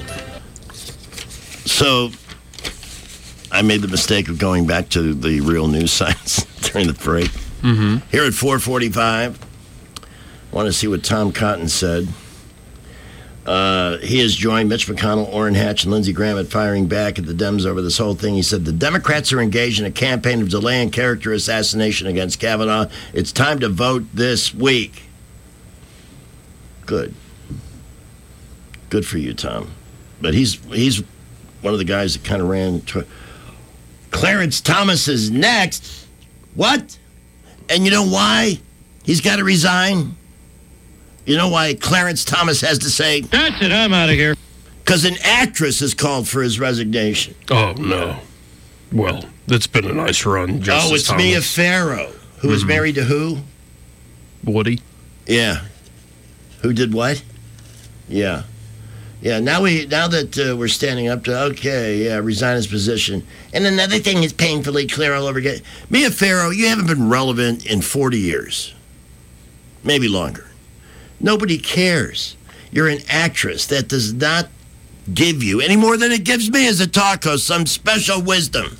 So, I made the mistake of going back to the real news sites during the break. Mm-hmm. Here at four forty-five, I want to see what Tom Cotton said. Uh, he has joined Mitch McConnell, Orrin Hatch, and Lindsey Graham at firing back at the Dems over this whole thing. He said, the Democrats are engaged in a campaign of delay and character assassination against Kavanaugh. It's time to vote this week. Good. Good for you, Tom. But he's he's one of the guys that kind of ran... Tw- Clarence Thomas is next. What? And you know why he's got to resign? You know why Clarence Thomas has to say, that's it, I'm out of here. Because an actress has called for his resignation. Oh, no. Well, it's been a nice run, Justice Oh, it's Thomas. Mia Farrow, who mm-hmm. is married to who? Woody. Yeah. Who did what? Yeah. Yeah, now we now that uh, we're standing up to, okay, yeah, resign his position. And another thing is painfully clear all over again. Mia Farrow, you haven't been relevant in forty years. Maybe longer. Nobody cares. You're an actress. That does not give you, any more than it gives me as a talk host, some special wisdom.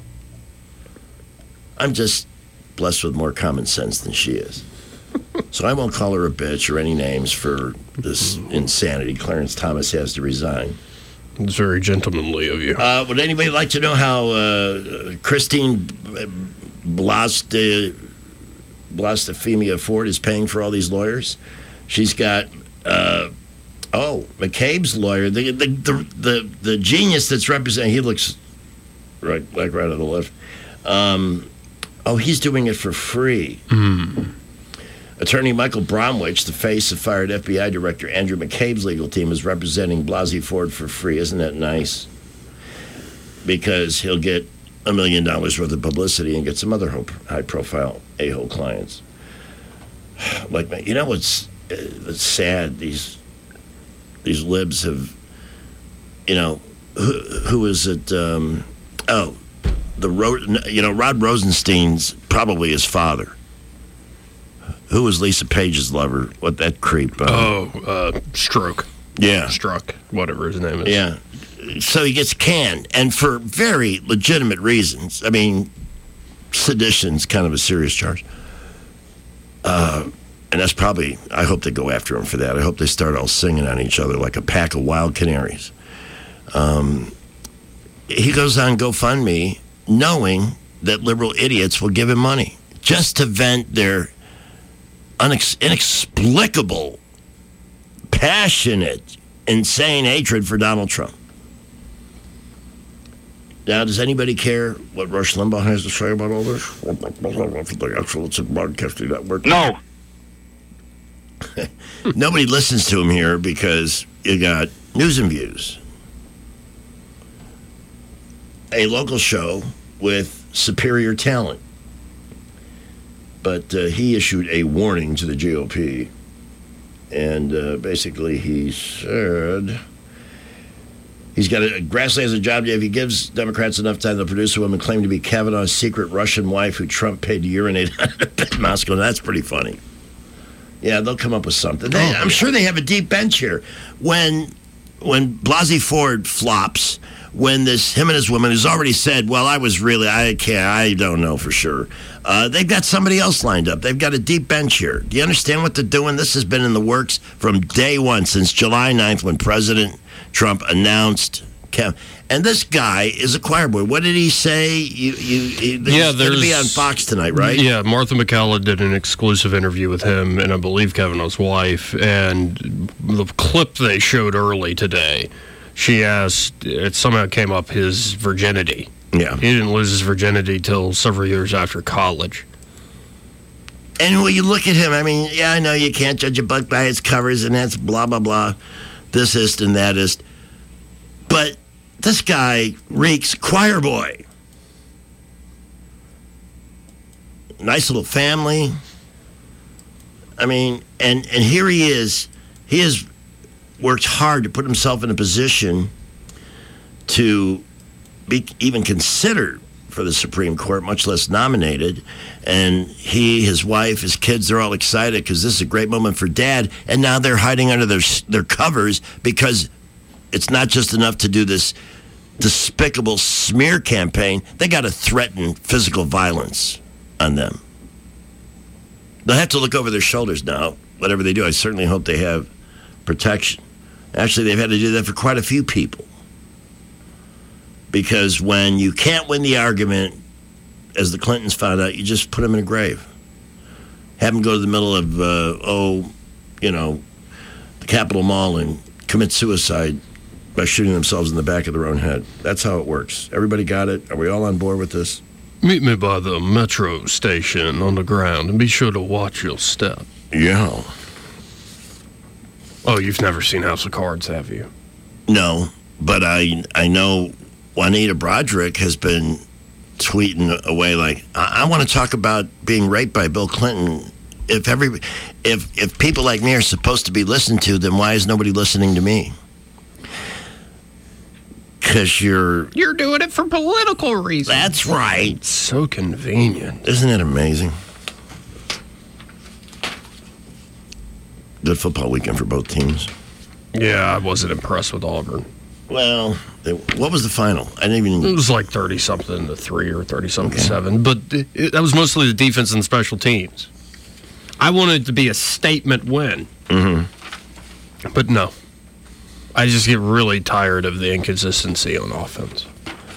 I'm just blessed with more common sense than she is. So I won't call her a bitch or any names for this insanity. Clarence Thomas has to resign. It's very gentlemanly of you. Uh, would anybody like to know how uh, Christine Blast, uh, Blasphemia Ford is paying for all these lawyers? She's got, uh, oh, McCabe's lawyer, the the, the the the genius that's representing, he looks right like right on the left. Um, oh, he's doing it for free. Mm. Attorney Michael Bromwich, the face of fired F B I Director Andrew McCabe's legal team, is representing Blasey Ford for free. Isn't that nice? Because he'll get a million dollars worth of publicity and get some other high-profile a-hole clients. Like, you know what's it's sad? These these libs have, you know, who, who is it? Um, oh, the Ro- you know Rod Rosenstein's probably his father. Who was Lisa Page's lover? What, that creep? Uh, oh, uh, Stroke. Yeah. Struck, whatever his name is. Yeah. So he gets canned, and for very legitimate reasons. I mean, sedition's kind of a serious charge. Uh, and that's probably, I hope they go after him for that. I hope they start all singing on each other like a pack of wild canaries. Um, he goes on GoFundMe knowing that liberal idiots will give him money just to vent their Unex- inexplicable, passionate, insane hatred for Donald Trump. Now, does anybody care what Rush Limbaugh has to say about all this? The Excellence in Broadcasting Network? No. Nobody listens to him here because you got News and Views, a local show with superior talent. But uh, he issued a warning to the G O P, and uh, basically he said he's got a Grassley has a job. If he gives Democrats enough time, they'll produce a woman claimed to be Kavanaugh's secret Russian wife who Trump paid to urinate in Moscow. That's pretty funny. Yeah, they'll come up with something. They, I'm sure they have a deep bench here. When when Blasey Ford flops, when this him and his woman has already said, well, I was really, I can't, I don't know for sure. Uh, they've got somebody else lined up. They've got a deep bench here. Do you understand what they're doing? This has been in the works from day one, since July ninth, when President Trump announced. And this guy is a choir boy. What did he say? You, you, yeah, there's going to be on Fox tonight, right? Yeah, Martha McCalla did an exclusive interview with him and I believe Kavanaugh's wife. And the clip they showed early today, she asked, it somehow came up his virginity. Yeah. He didn't lose his virginity till several years after college. And when you look at him, I mean, yeah, I know you can't judge a book by its covers, and that's blah, blah, blah, this ist and that ist. But this guy reeks choir boy. Nice little family. I mean, and, and here he is. He has worked hard to put himself in a position to be even considered for the Supreme Court, much less nominated. And he, his wife, his kids, they're all excited because this is a great moment for Dad. And now they're hiding under their their covers because it's not just enough to do this despicable smear campaign. They got to threaten physical violence on them. They'll have to look over their shoulders now, whatever they do. I certainly hope they have protection. Actually, they've had to do that for quite a few people. Because when you can't win the argument, as the Clintons found out, you just put them in a grave. Have them go to the middle of, uh, oh, you know, the Capitol Mall and commit suicide by shooting themselves in the back of their own head. That's how it works. Everybody got it? Are we all on board with this? Meet me by the metro station on the ground and be sure to watch your step. Yeah. Oh, you've never seen House of Cards, have you? No, but I I know Juanita Broderick has been tweeting away like, I, I want to talk about being raped by Bill Clinton. If every if if people like me are supposed to be listened to, then why is nobody listening to me? Because you're... You're doing it for political reasons. That's right. It's so convenient. Isn't it amazing? Good football weekend for both teams. Yeah, I wasn't impressed with Auburn. Well, they, what was the final? I didn't even... It was like thirty-something to three or thirty-something to seven. But it, it, that was mostly the defense and special teams. I wanted it to be a statement win. Mm-hmm. But no. I just get really tired of the inconsistency on offense.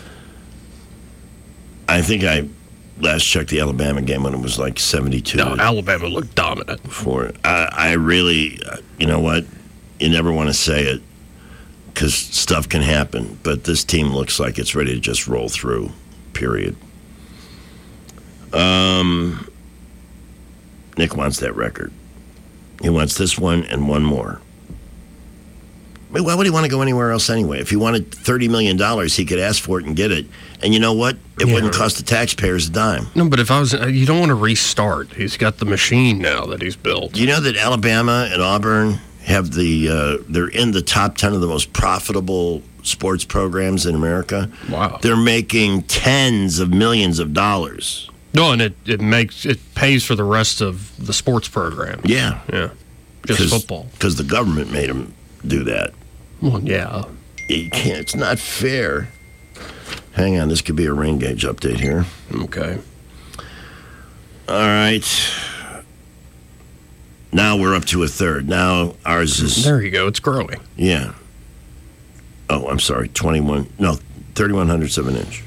I think I last checked the Alabama game when it was like seventy-two. No, Alabama looked dominant. For it. I, I really, uh, you know what? You never want to say it because stuff can happen. But this team looks like it's ready to just roll through, period. Um, Nick wants that record. He wants this one and one more. I mean, why would he want to go anywhere else anyway? If he wanted thirty million dollars, he could ask for it and get it. And you know what? It yeah. wouldn't cost the taxpayers a dime. No, but if I was... You don't want to restart. He's got the machine now that he's built. Do you know that Alabama and Auburn have the... Uh, they're in the top ten of the most profitable sports programs in America? Wow. They're making tens of millions of dollars. No, and it, it makes... It pays for the rest of the sports program. Yeah. Yeah. Just football. Because the government made them do that. Well, yeah. You can't, it's not fair. Hang on, this could be a rain gauge update here. Okay. All right. Now we're up to a third. Now ours is... There you go. It's growing. Yeah. Oh, I'm sorry. twenty-one... No, thirty-one hundredths of an inch.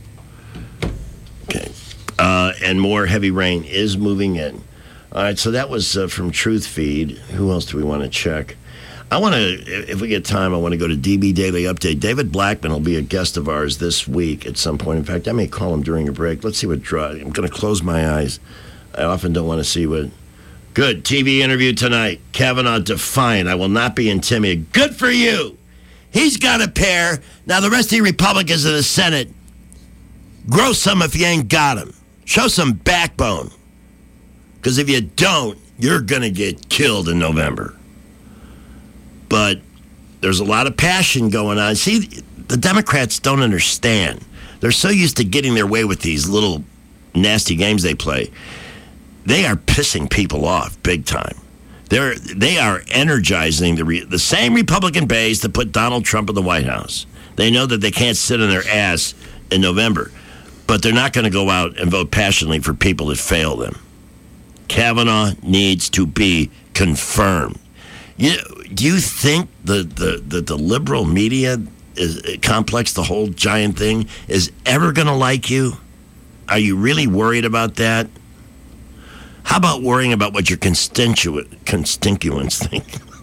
Okay. Uh, and more heavy rain is moving in. All right, so that was uh, from Truth Feed. Who else do we want to check? I want to, if we get time, I want to go to D B Daily Update. David Blackman will be a guest of ours this week at some point. In fact, I may call him during a break. Let's see what draw. I'm going to close my eyes. I often don't want to see what. Good. T V interview tonight. Kavanaugh defiant. I will not be intimidated. Good for you. He's got a pair. Now, the rest of the Republicans in the Senate, grow some if you ain't got them. Show some backbone. Because if you don't, you're going to get killed in November. But there's a lot of passion going on. See, the Democrats don't understand. They're so used to getting their way with these little nasty games they play. They are pissing people off big time. They're they are energizing the re, the same Republican base that put Donald Trump in the White House. They know that they can't sit on their ass in November, but they're not going to go out and vote passionately for people that fail them. Kavanaugh needs to be confirmed. You, do you think the, the, the, the liberal media is, complex, the whole giant thing, is ever going to like you? Are you really worried about that? How about worrying about what your constituent, constituents think?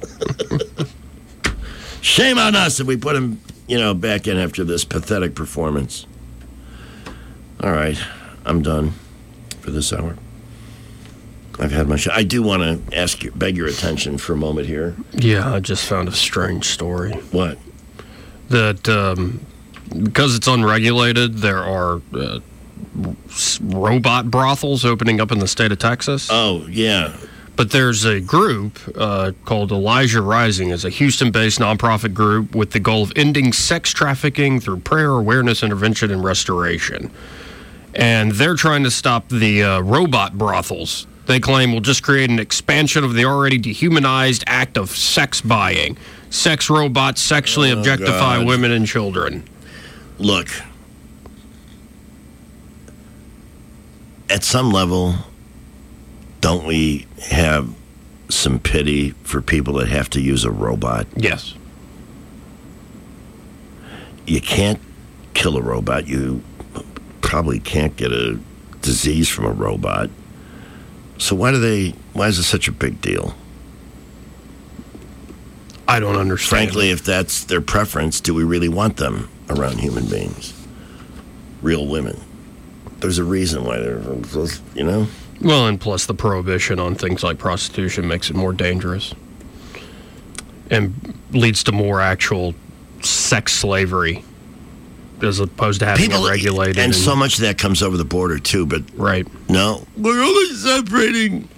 Shame on us if we put him, you know, back in after this pathetic performance. All right, I'm done for this hour. I've had my shot. I do want to ask you, beg your attention for a moment here. Yeah, I just found a strange story. What? That um, because it's unregulated, there are uh, robot brothels opening up in the state of Texas. Oh, yeah. But there's a group uh, called Elijah Rising. It's a Houston-based nonprofit group with the goal of ending sex trafficking through prayer, awareness, intervention, and restoration. And they're trying to stop the uh, robot brothels. They claim will just create an expansion of the already dehumanized act of sex buying. Sex robots sexually oh, objectify God. women and children. Look, at some level, don't we have some pity for people that have to use a robot? Yes. You can't kill a robot. You probably can't get a disease from a robot. So why do they? Why is it such a big deal? I don't understand. Frankly, if that's their preference, do we really want them around human beings? Real women. there's a reason why they're, you know? Well, and plus the prohibition on things like prostitution makes it more dangerous and leads to more actual sex slavery as opposed to having People, it regulated. And, and so much of that comes over the border, too, but right. No, we're only separating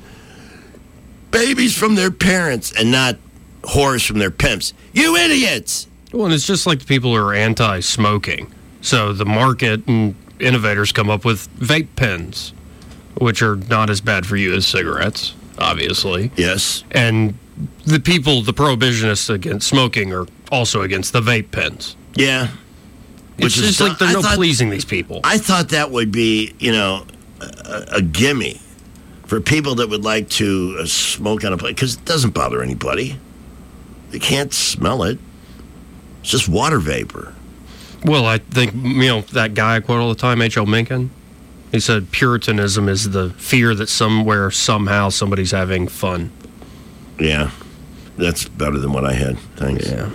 babies from their parents and not whores from their pimps. You idiots! Well, and it's just like the people who are anti-smoking. So the market and innovators come up with vape pens, which are not as bad for you as cigarettes, obviously. Yes. And the people, the prohibitionists against smoking are also against the vape pens. Yeah. It's Which just is, like they're I no thought, pleasing these people. I thought that would be, you know, a, a gimme for people that would like to uh, smoke on a plane, because it doesn't bother anybody. You can't smell it. It's just water vapor. Well, I think, you know, that guy I quote all the time, H L Mencken, he said Puritanism is the fear that somewhere, somehow, somebody's having fun. Yeah. That's better than what I had. Thanks. Yeah.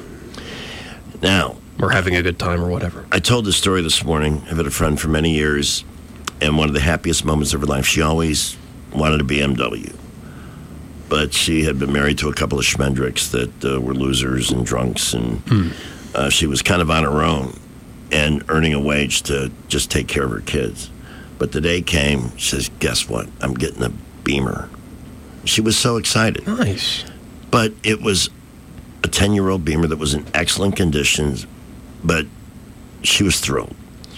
Now. Or having a good time or whatever. I told this story this morning. I've had a friend for many years, and one of the happiest moments of her life, she always wanted a B M W. But she had been married to a couple of schmendricks that uh, were losers and drunks, and hmm. uh, she was kind of on her own and earning a wage to just take care of her kids. But the day came, she says, guess what? I'm getting a Beamer. She was so excited. Nice. But it was a ten-year-old Beamer that was in excellent conditions, but she was thrilled.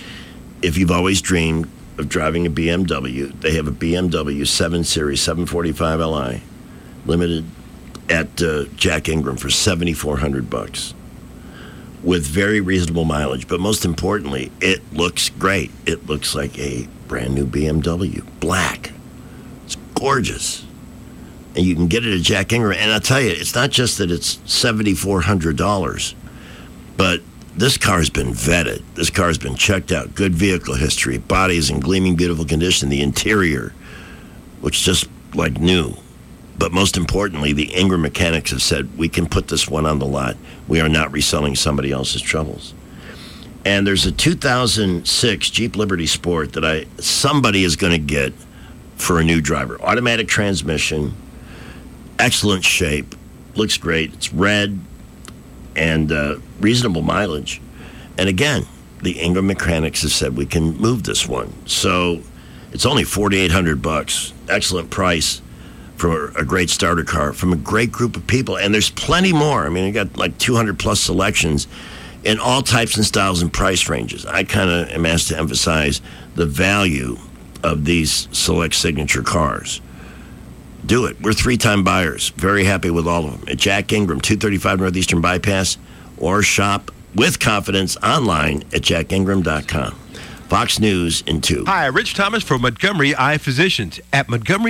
If you've always dreamed of driving a B M W, they have a B M W seven Series seven forty-five L I, limited at uh, Jack Ingram for seventy-four hundred bucks, with very reasonable mileage. But most importantly, it looks great. It looks like a brand new B M W, black. It's gorgeous. And you can get it at Jack Ingram. And I'll tell you, it's not just that it's seventy-four hundred dollars, but this car has been vetted. This car has been checked out. Good vehicle history. Body is in gleaming, beautiful condition. The interior looks just like new. But most importantly, the Ingram mechanics have said, we can put this one on the lot. We are not reselling somebody else's troubles. And there's a two thousand six Jeep Liberty Sport that I somebody is going to get for a new driver. Automatic transmission, excellent shape, looks great. It's red and uh, reasonable mileage. And again, the Ingram mechanics have said we can move this one. So it's only forty-eight hundred bucks. Excellent price for a great starter car from a great group of people. And there's plenty more. I mean, you got like two hundred plus selections in all types and styles and price ranges. I kind of am asked to emphasize the value of these select signature cars. Do it. We're three-time buyers. Very happy with all of them. At Jack Ingram, two thirty-five Northeastern Bypass, or shop with confidence online at jack ingram dot com. Fox News in two. Hi, Rich Thomas for Montgomery Eye Physicians. At Montgomery